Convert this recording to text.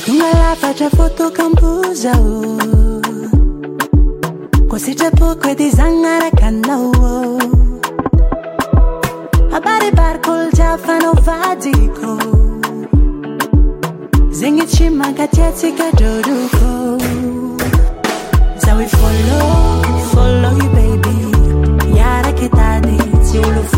Tonga lafatra fotokampozao koa sitrapoko edy zagnaraka anao abaribariko olo jiafanao vadiko zegny tsy mankatiatsika drodoko zaho i follow you baby iaraka tady tsy olo